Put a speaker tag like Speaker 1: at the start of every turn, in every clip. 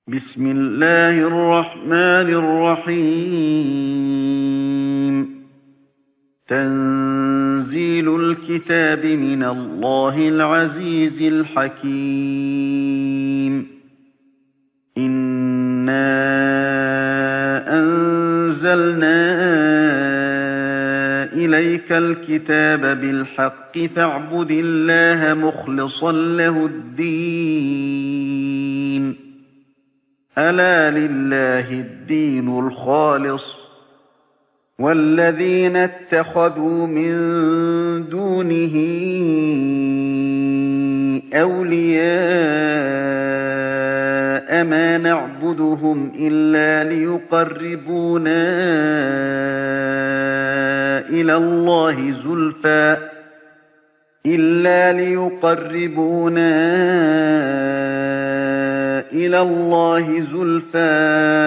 Speaker 1: بسم الله الرحمن الرحيم تنزيل الكتاب من الله العزيز الحكيم إنا أنزلنا إليك الكتاب بالحق فاعبد الله مخلصا له الدين ألا لله الدين الخالص والذين اتخذوا من دونه أولياء ما نعبدهم إلا ليقربونا إلى الله زلفى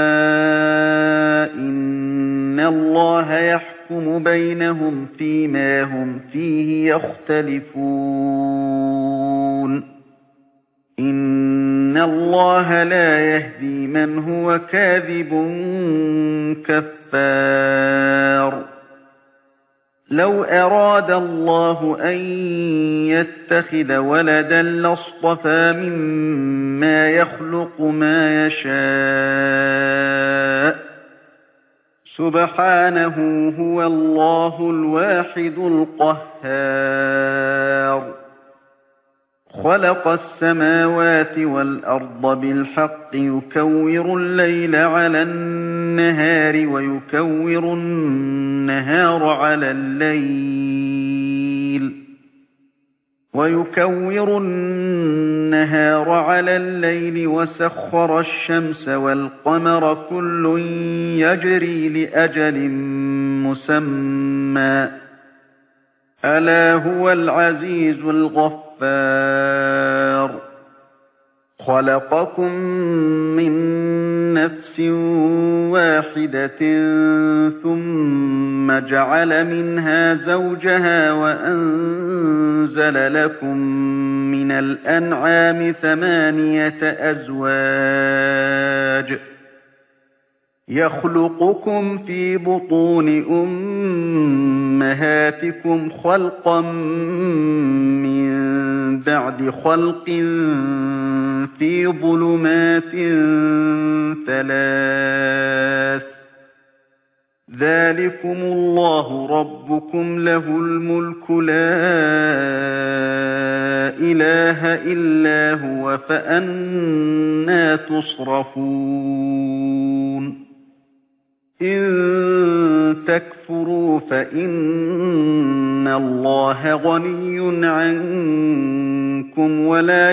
Speaker 1: إن الله يحكم بينهم فيما هم فيه يختلفون إن الله لا يهدي من هو كاذب كفار لو أراد الله أن يتخذ ولدا لاصطفى مما يخلق ما يشاء سبحانه هو الله الواحد القهار خلق السماوات والأرض بالحق يكور الليل على النهار ويكور النهار على الليل وسخر الشمس والقمر كل يجري لأجل مسمى ألا هو العزيز الغفار خلقكم من نفس واحدة ثم جعل منها زوجها وأنزل لكم من الأنعام 8 أزواج يخلقكم في بطون أمهاتكم خلقا من بعد خلق في ظلمات 3 ذلكم الله ربكم له الملك لا إله إلا هو فأنى تصرفون إن تكفروا فإن الله غني عنكم ولا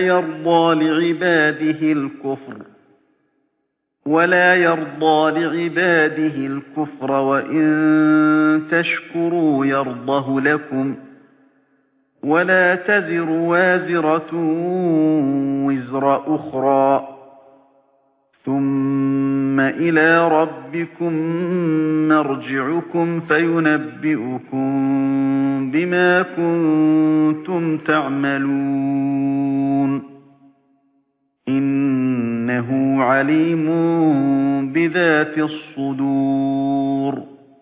Speaker 1: يرضى لعباده الكفر وإن تشكروا يرضه لكم ولا تزر وازرة وزر أخرى ثم إلى ربكم مرجعكم فينبئكم بما كنتم تعملون إنه عليم بذات الصدور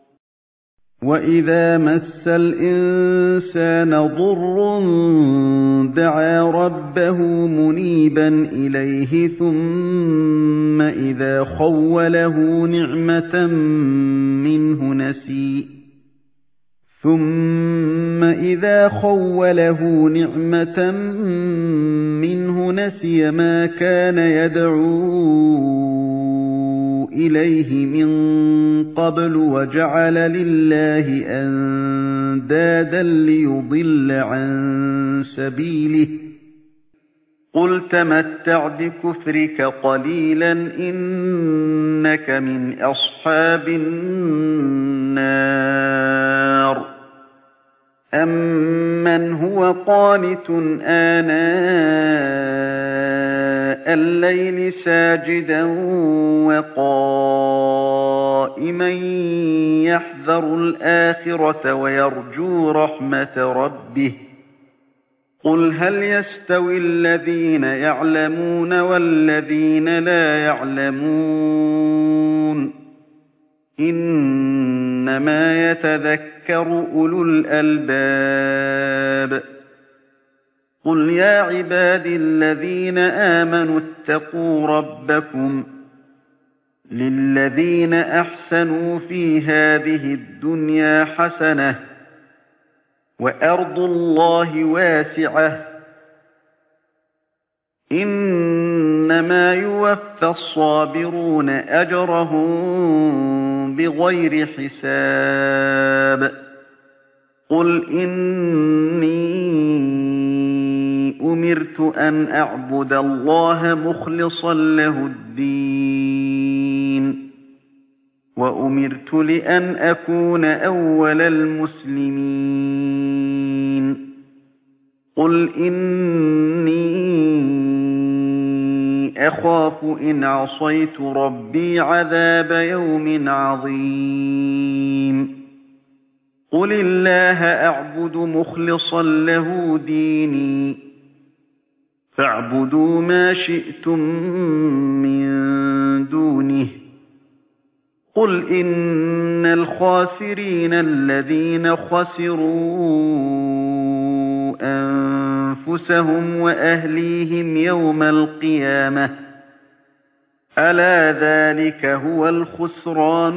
Speaker 1: وإذا مس الإنسان ضر دعا ربه منيبا إليه ثم إذا خوله نعمة منه نسي ما كان يدعو إليه من قبل وجعل لله أندادا ليضل عن سبيله قل تمتع بكفرك قليلا إنك من أصحاب النار أمن هو قانت آناء الليل ساجدا وقائما يحذر الآخرة ويرجو رحمة ربه قُلْ هَلْ يَسْتَوِي الَّذِينَ يَعْلَمُونَ وَالَّذِينَ لَا يَعْلَمُونَ إِنَّمَا يَتَذَكَّرُ أُولُو الْأَلْبَابِ قُلْ يَا عِبَادِي الَّذِينَ آمَنُوا اتَّقُوا رَبَّكُمْ لِلَّذِينَ أَحْسَنُوا فِي هَٰذِهِ الدُّنْيَا حَسَنَةٌ وَأَرْضُ اللَّهِ وَاسِعَةٌ إِنَّمَا يُوَفَّى الصَّابِرُونَ أَجْرَهُم بِغَيْرِ حِسَابٍ قُلْ إِنِّي أُمِرْتُ أَنْ أَعْبُدَ اللَّهَ مُخْلِصًا لَّهُ الدِّينَ وَأُمِرْتُ لِأَنْ أَكُونَ أَوَّلَ الْمُسْلِمِينَ قُلْ إِنِّي أَخَافُ إِنْ عَصَيْتُ رَبِّي عَذَابَ يَوْمٍ عَظِيمٍ قُلِ اللَّهَ أَعْبُدُ مُخْلِصًا لَّهُ دِينِي فَاعْبُدُوا مَا شِئْتُم مِّن دُونِهِ قُلْ إِنَّ الْخَاسِرِينَ الَّذِينَ خَسِرُوا أَنفُسَهُمْ وَأَهْلِيهِمْ يَوْمَ الْقِيَامَةِ أَلَا ذَٰلِكَ هُوَ الْخُسْرَانُ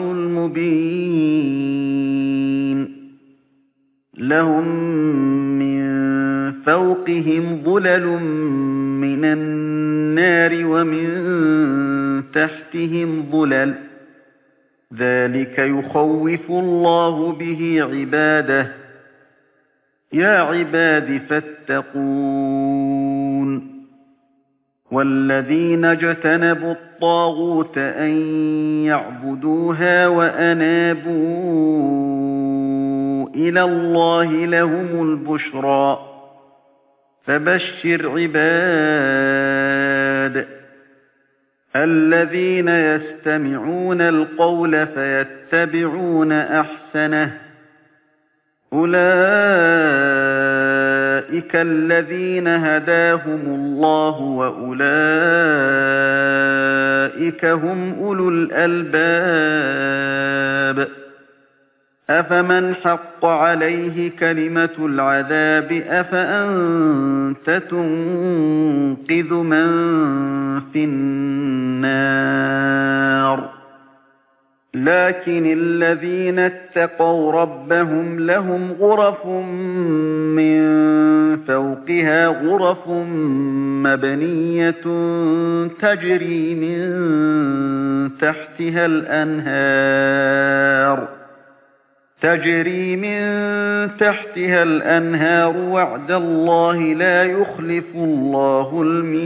Speaker 1: الْمُبِينُ لَهُم مِّن فَوْقِهِمْ ظُلَلٌ مِّنَ النَّارِ وَمِن تَحْتِهِمْ ظُلَلٌ ۚ ذَٰلِكَ يُخَوِّفُ اللَّهُ بِهِ عِبَادَهُ ۚ يَا عِبَادِ فَاتَّقُونِ وَالَّذِينَ اجْتَنَبُوا الطَّاغُوتَ أَن يَعْبُدُوهَا وَأَنَابُوا إِلَى اللَّهِ لَهُمُ الْبُشْرَىٰ فَبَشِّرْ عِبَادِ الَّذِينَ يَسْتَمِعُونَ الْقَوْلَ فَيَتَّبِعُونَ أَحْسَنَهُ ۚ أُولَٰئِكَ الَّذِينَ هَدَاهُمُ اللَّهُ ۖ وَأُولَٰئِكَ هُمْ أُولُو الْأَلْبَابِ أَفَمَنْ حَقَّ عَلَيْهِ كَلِمَةُ الْعَذَابِ أَفَأَنتَ تُنقِذُ مَن فِي النَّارِ لَٰكِنِ الَّذِينَ اتَّقَوْا رَبَّهُمْ لَهُمْ غُرَفٌ مِّن فَوْقِهَا غُرَفٌ مَّبْنِيَّةٌ تَجْرِي مِن تَحْتِهَا الْأَنْهَارُ ۖ وَعْدَ اللَّهِ ۖ لَا يُخْلِفُ اللَّهُ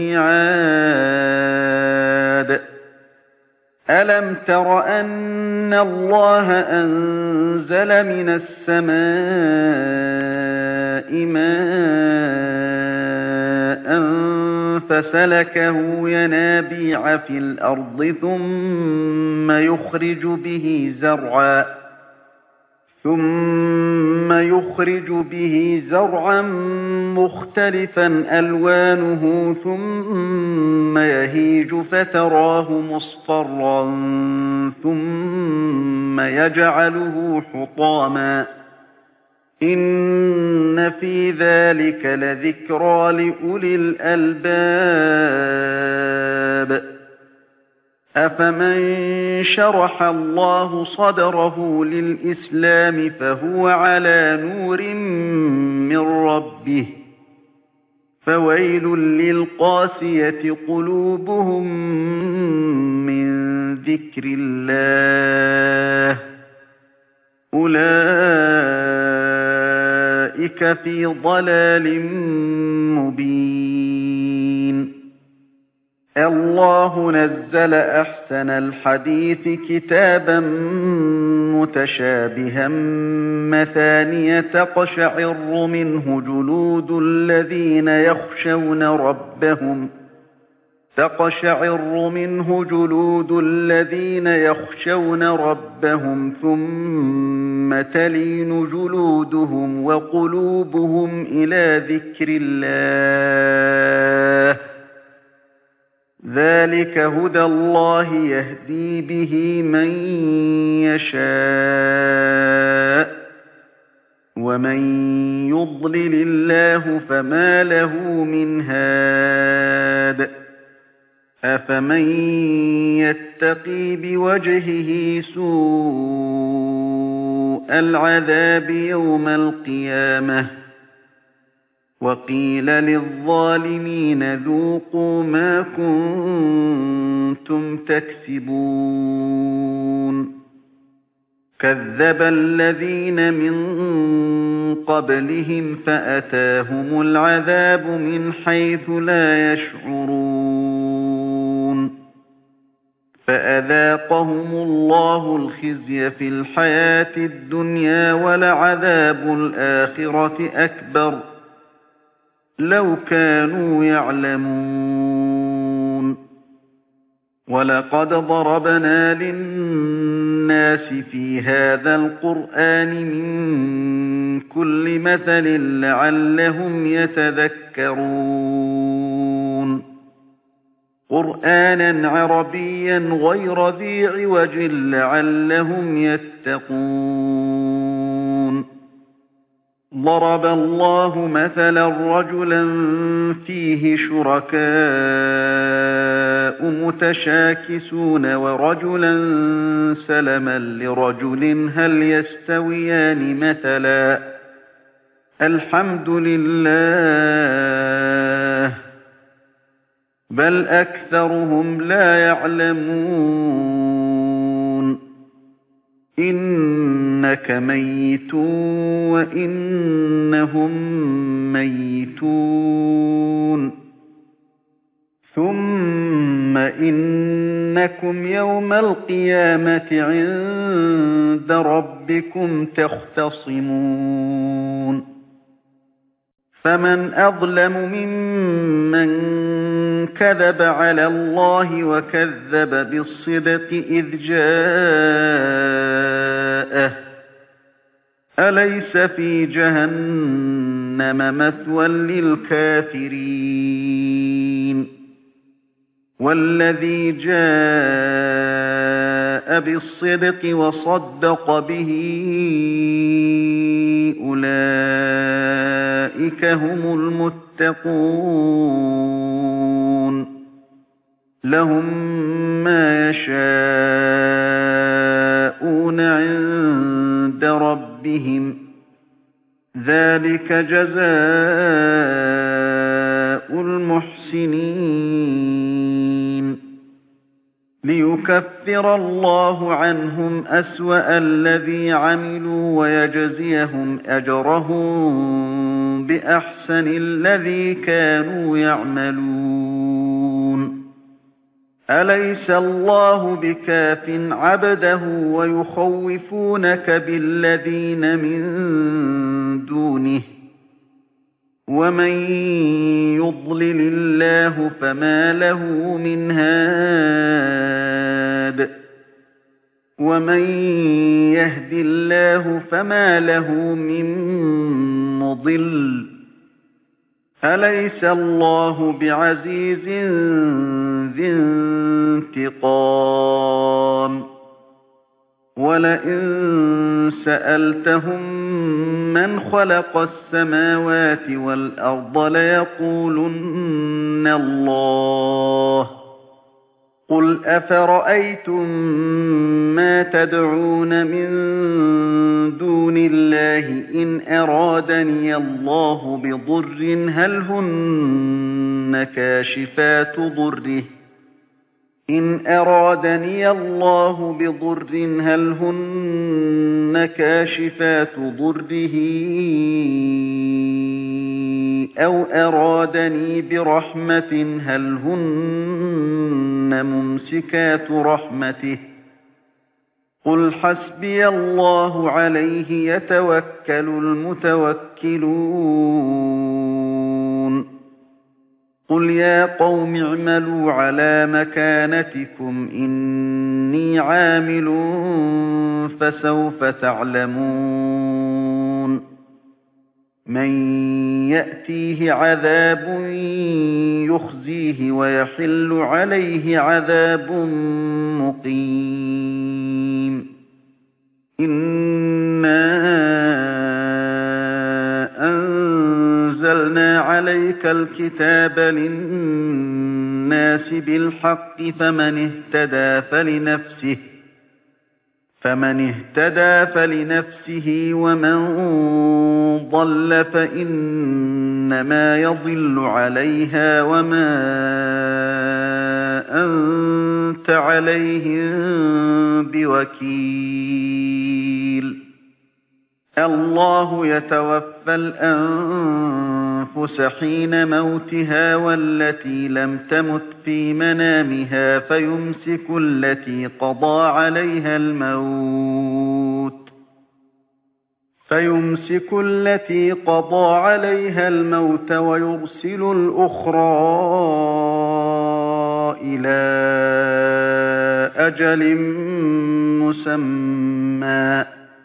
Speaker 1: الْمِيعَادَ أَلَمْ تَرَ أَنَّ اللَّهَ أَنزَلَ مِنَ السَّمَاءِ مَاءً فَسَلَكَهُ يَنَابِيعَ فِي الْأَرْضِ ثُمَّ يُخْرِجُ بِهِ زَرْعًا مُّخْتَلِفًا أَلْوَانُهُ ثُمَّ يَهِيجُ فَتَرَاهُ مُصْفَرًّا ثُمَّ يَجْعَلُهُ حُطَامًا ۚ إِنَّ فِي ذَٰلِكَ لَذِكْرَىٰ لِأُولِي الْأَلْبَابِ أَفَمَن شَرَحَ اللَّهُ صَدْرَهُ لِلْإِسْلَامِ فَهُوَ عَلَىٰ نُورٍ مِّن رَّبِّهِ ۖ فَوَيْلٌ لِّلْقَاسِيَةِ قُلُوبُهُم مِّن ذِكْرِ اللَّهِ ۚ أُولَٰئِكَ فِي ضَلَالٍ مُّبِينٍ اللَّهُ نَزَّلَ أَحْسَنَ الْحَدِيثِ كِتَابًا مُّتَشَابِهًا مَّثَانِيَ تَقْشَعِرُّ مِنْهُ جُلُودُ الَّذِينَ يَخْشَوْنَ رَبَّهُمْ تقشعر منه جلود الذين يخشون ربهم ثم تلين جلودهم وقلوبهم إلى ذكر الله ذلك هدى الله يهدي به من يشاء ومن يضلل الله فما له من هاد أفمن يتقي بوجهه سوء العذاب يوم القيامة وقيل للظالمين ذوقوا ما كنتم تكسبون كذب الذين من قبلهم فأتاهم العذاب من حيث لا يشعرون فأذاقهم الله الخزي في الحياة الدنيا ولعذاب الآخرة أكبر لو كانوا يعلمون ولقد ضربنا للناس في هذا القرآن من كل مثل لعلهم يتذكرون قرآنا عربيا غير ذي عوج لعلهم يتقون ضرب الله مثلا رجلا فيه شركاء متشاكسون ورجلا سلما لرجل هل يستويان مثلا الحمد لله بل أكثرهم لا يعلمون إنك ميت وإنهم ميتون ثم إنكم يوم القيامة عند ربكم تختصمون فمن أظلم ممن كذب على الله وكذب بالصدق إذ جاءه أليس في جهنم مثوى للكافرين والذي جاء بالصدق وصدق به أولئك هم المتقون لهم ما يشاءون عند ربهم ذلك جزاء المحسنين ليكفر الله عنهم أسوأ الذي عملوا ويجزيهم أجرهم بأحسن الذي كانوا يعملون أليس الله بكاف عبده ويخوفونك بالذين من دونه ومن يضلل الله فما له من هاد ومن يهد الله فما له من مضل أليس الله بعزيز ذي انتقام ولئن سألتهم من خلق السماوات والأرض ليقولن الله قل أفرأيتم ما تدعون من دون الله إن أرادني الله بضر هل هن كاشفات ضره إن أرادني الله بضر هل هن كاشفات ضره أو أرادني برحمة هل هن ممسكات رحمته قل حسبي الله عليه يتوكل المتوكلون قُلْ يَا قَوْمِ اعْمَلُوا عَلَىٰ مَكَانَتِكُمْ إِنِّي عَامِلٌ فَسَوْفَ تَعْلَمُونَ مَن يَأْتِيهِ عَذَابٌ يُخْزِيهِ وَيَحِلُّ عَلَيْهِ عَذَابٌ مُّقِيمٌ إِنَّا أَنزَلْنَا عَلَيْكَ الْكِتَابَ لِلنَّاسِ بِالْحَقِّ فمن اهتدى فلنفسه ومن ضل فإنما يضل عليها وما أنت عليهم بوكيل الله يتوفى الأنفس حين موتها والتي لم تمت في منامها فيمسك التي قضى عليها الموت ويرسل الأخرى إلى أجل مسمى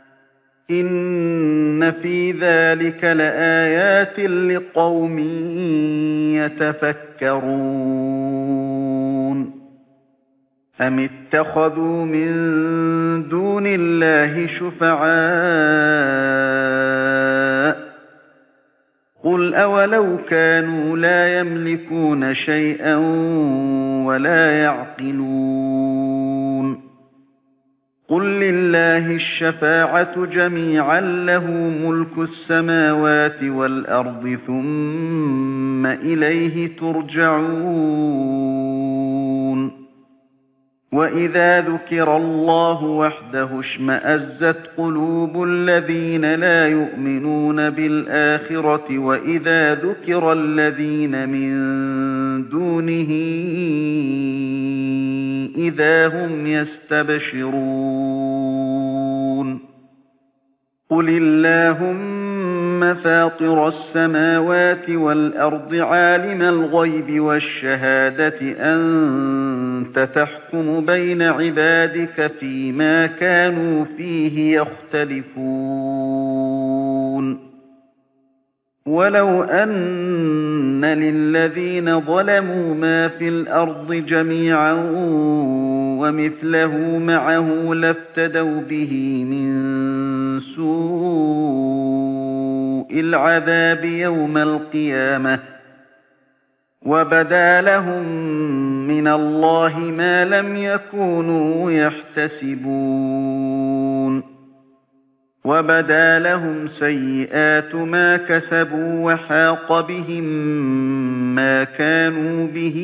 Speaker 1: إن في ذلك لآيات لقوم يتفكرون أم اتخذوا من دون الله شفعاء قل أولو كانوا لا يملكون شيئا ولا يعقلون قل لله الشفاعة جميعا له ملك السماوات والأرض ثم إليه ترجعون وإذا ذكر الله وحده اشمأزت قلوب الذين لا يؤمنون بالآخرة وإذا ذكر الذين من دونه إذا هم يستبشرون قل اللهم فاطر السماوات والأرض عالم الغيب والشهادة أنت تحكم بين عبادك فيما كانوا فيه يختلفون ولو أن للذين ظلموا ما في الأرض جميعا ومثله معه لافتدوا به من سوء العذاب يوم القيامة وبدا لهم من الله ما لم يكونوا يحتسبون وبدا لهم سيئات ما كسبوا وحاق بهم ما كانوا به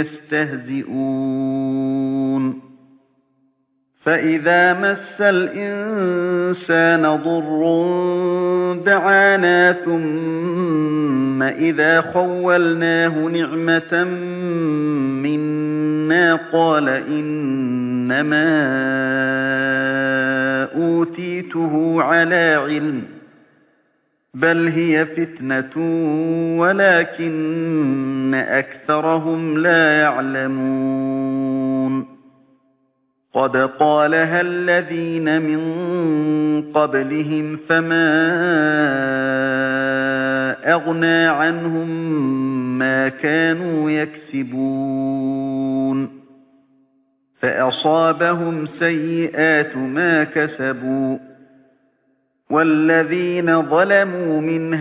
Speaker 1: يستهزئون فإذا مس الإنسان ضر دعانا ثم إذا خولناه نعمة منا قال إنما أوتيته على علم بل هي فتنة ولكن أكثرهم لا يعلمون قد قالها الذين من قبلهم فما أغنى عنهم ما كانوا يكسبون فأصابهم سيئات ما كسبوا والذين ظلموا من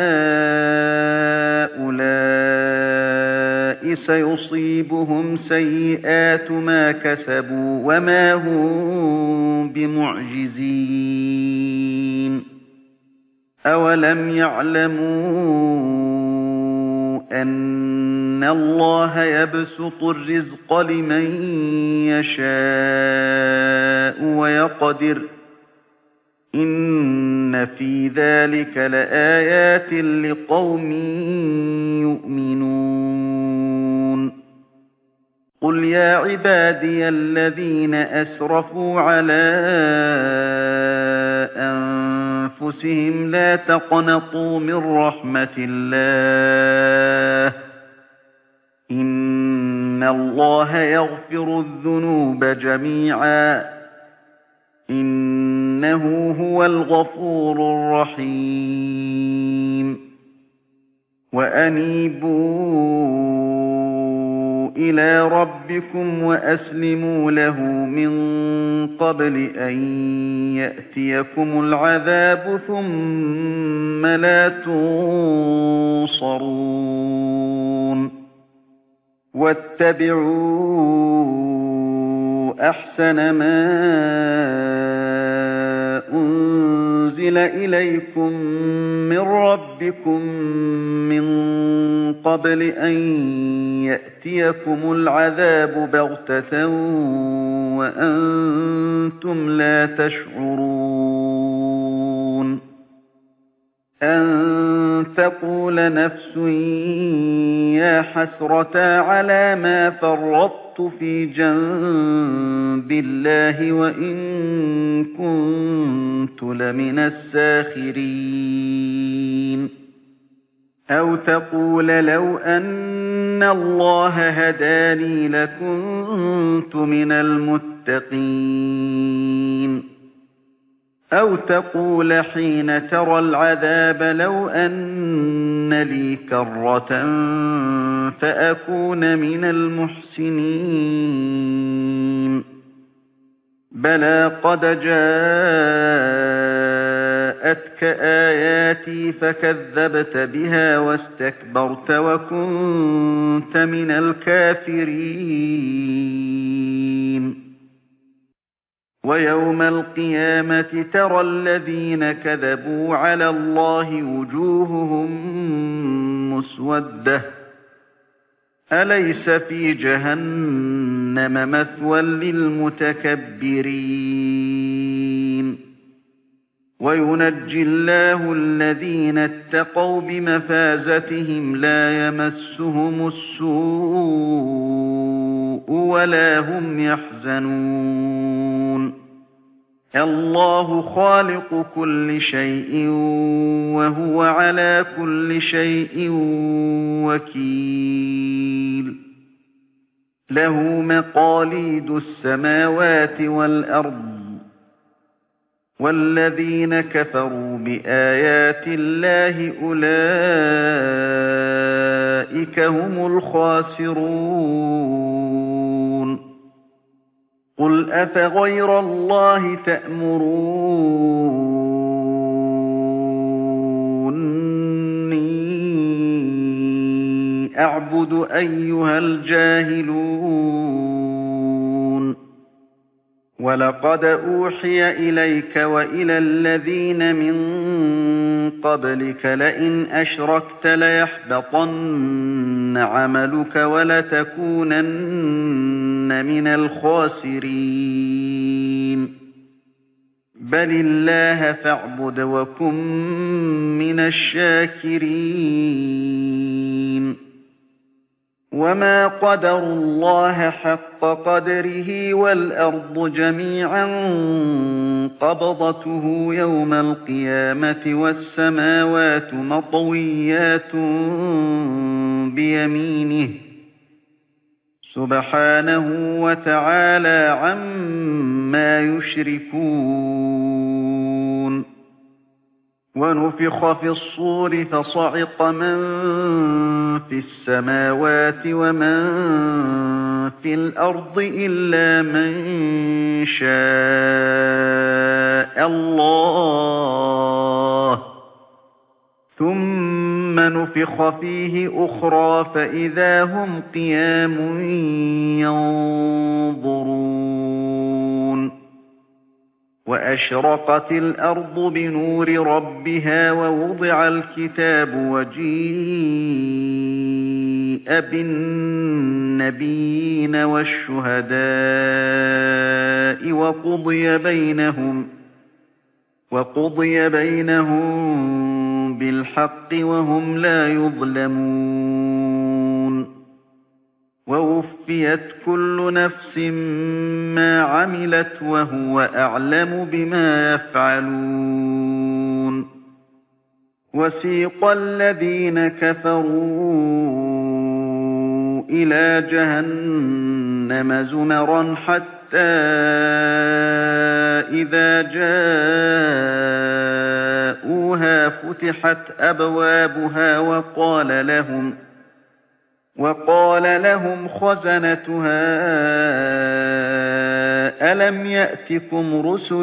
Speaker 1: هؤلاء سيصيبهم سيئات ما كسبوا وما هم بمعجزين أولم يعلموا أن الله يبسط الرزق لمن يشاء ويقدر إن في ذلك لآيات لقوم يؤمنون قل يا عبادي الذين أسرفوا على أنفسهم لا تقنطوا من رحمة الله إِنَّ اللَّهَ يَغْفِرُ الذُّنُوبَ جَمِيعًا إِنَّهُ هُوَ الْغَفُورُ الرَّحِيمُ وَأَنِيبُوا إِلَىٰ رَبِّكُمْ وَأَسْلِمُوا لَهُ مِن قَبْلِ أَن يَأْتِيَكُمُ الْعَذَابُ ثُمَّ لَا تُنصَرُونَ وَاتَّبِعُوا أَحْسَنَ مَا أُنزِلَ إِلَيْكُم مِّن رَّبِّكُم مِّن قَبْلِ أَن يَأْتِيَكُمُ الْعَذَابُ بَغْتَةً وَأَنتُمْ لَا تَشْعُرُونَ أَن تَقُولَ نَفْسٌ يَا حَسْرَتَا عَلَىٰ مَا فَرَّطتُ فِي جَنبِ اللَّهِ وَإِن كُنتُ لَمِنَ السَّاخِرِينَ أَوْ تَقُولَ لَوْ أَنَّ اللَّهَ هَدَانِي لَكُنتُ مِنَ الْمُتَّقِينَ أَوْ تَقُولَ حِينَ تَرَى الْعَذَابَ لَوْ أَنَّ لِي كَرَّةً فَأَكُونَ مِنَ الْمُحْسِنِينَ بَلَىٰ قَدْ جَاءَتْكَ آيَاتِي فَكَذَّبْتَ بِهَا وَاسْتَكْبَرْتَ وَكُنتَ مِنَ الْكَافِرِينَ وَيَوْمَ الْقِيَامَةِ تَرَى الَّذِينَ كَذَبُوا عَلَى اللَّهِ وُجُوهُهُم مُّسْوَدَّةٌ أَلَيْسَ فِي جَهَنَّمَ مَثْوًى لِّلْمُتَكَبِّرِينَ وَيُنَجِّي اللَّهُ الَّذِينَ اتَّقَوْا بِمَفَازَتِهِمْ لَا يَمَسُّهُمُ السُّوءُ وَلَا هُمْ يَحْزَنُونَ اللَّهُ خَالِقُ كُلِّ شَيْءٍ وَهُوَ عَلَىٰ كُلِّ شَيْءٍ وَكِيلٌ لَّهُ مَقَالِيدُ السَّمَاوَاتِ وَالْأَرْضِ وَالَّذِينَ كَفَرُوا بِآيَاتِ اللَّهِ أُولَٰئِكَ هُمُ الْخَاسِرُونَ قُلْ أَفَغَيْرَ اللَّهِ تَأْمُرُونِّي أَعْبُدُ أَيُّهَا الْجَاهِلُونَ وَلَقَدْ أُوحِيَ إِلَيْكَ وَإِلَى الَّذِينَ مِن قَبْلِكَ لَئِنْ أَشْرَكْتَ لَيَحْبَطَنَّ عَمَلُكَ وَلَتَكُونَنَّ مِنَ الْخَاسِرِينَ بَلِ اللَّهَ فَاعْبُدْ وَكُن مِّنَ الشَّاكِرِينَ وَمَا قَدَرُوا اللَّهَ حَقَّ قَدْرِهِ وَالْأَرْضُ جَمِيعًا قَبْضَتُهُ يَوْمَ الْقِيَامَةِ وَالسَّمَاوَاتُ مَطْوِيَّاتٌ بِيَمِينِهِ سُبْحَانَهُ وَتَعَالَىٰ عَمَّا يُشْرِكُونَ وَنُفِخَ فِي الصُّورِ فَصَعِقَ مَن فِي السَّمَاوَاتِ وَمَن فِي الْأَرْضِ إِلَّا مَن شَاءَ اللَّهُ ثُمَّ نُفِخَ فِيهِ أُخْرَىٰ فَإِذَا هُمْ قِيَامٌ يَنظُرُونَ وَأَشْرَقَتِ الْأَرْضُ بِنُورِ رَبِّهَا وَوُضِعَ الْكِتَابُ وَجِيءَ بِالنَّبِيِّينَ وَالشُّهَدَاءِ وَقُضِيَ بَيْنَهُم بِالْحَقِّ وَهُمْ لَا يُظْلَمُونَ وَوُفِّيَتْ كُلُّ نَفْسٍ مَّا عَمِلَتْ وَهُوَ أَعْلَمُ بِمَا يَفْعَلُونَ وَسِيقَ الَّذِينَ كَفَرُوا إِلَىٰ جَهَنَّمَ زُمَرًا حَتَّىٰ إِذَا جَاءُوهَا فُتِحَتْ أَبْوَابُهَا وَقَالَ لَهُمْ خَزَنَتُهَا أَلَمْ يَأْتِكُمْ رُسُلٌ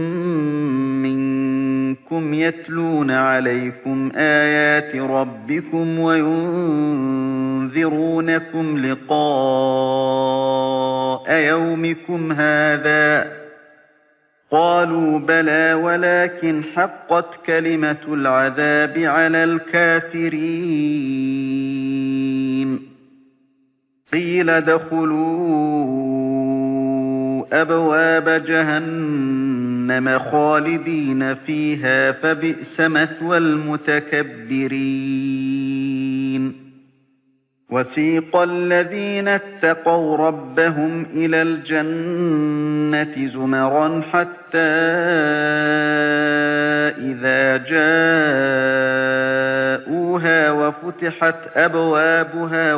Speaker 1: مِّنكُمْ يَتْلُونَ عَلَيْكُمْ آيَاتِ رَبِّكُمْ وَيُنذِرُونَكُمْ لِقَاءَ يَوْمِكُمْ هَٰذَا ۚ قَالُوا بَلَىٰ وَلَٰكِنْ حَقَّتْ كَلِمَةُ الْعَذَابِ عَلَى الْكَافِرِينَ قِيلَ ادْخُلُوا أَبْوَابَ جَهَنَّمَ خَالِدِينَ فِيهَا فَبِئْسَ مَثْوَى الْمُتَكَبِّرِينَ وَسِيقَ الَّذِينَ اتَّقَوْا رَبَّهُمْ إِلَى الْجَنَّةِ زُمَرًا حَتَّىٰ إِذَا جَاءُوهَا وَفُتِحَتْ أَبْوَابُهَا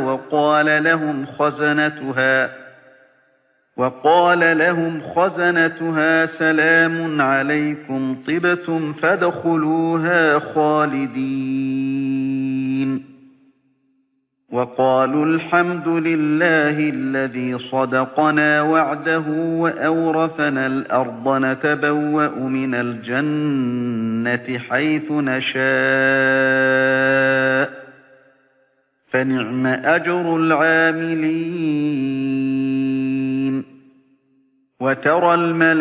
Speaker 1: وَقَالَ لَهُمْ خَزَنَتُهَا سَلَامٌ عَلَيْكُمْ طِبْتُمْ فَادْخُلُوهَا خَالِدِينَ وَقَالُوا الْحَمْدُ لِلَّهِ الَّذِي صَدَقَنَا وَعْدَهُ وَأَوْرَثَنَا الْأَرْضَ نَتَبَوَّأُ مِنَ الْجَنَّةِ حَيْثُ نَشَاءُ ۖ فَنِعْمَ أَجْرُ الْعَامِلِينَ وَتَرَى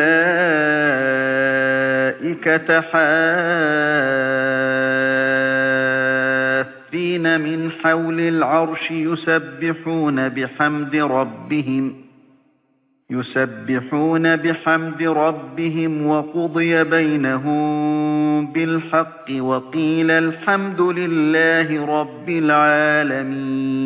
Speaker 1: الْمَلَائِكَةَ حَافِّينَ مِنْ حَوْلِ الْعَرْشِ يُسَبِّحُونَ بِحَمْدِ رَبِّهِمْ وَقُضِيَ بَيْنَهُم بِالْحَقِّ وَقِيلَ الْحَمْدُ لِلَّهِ رَبِّ الْعَالَمِينَ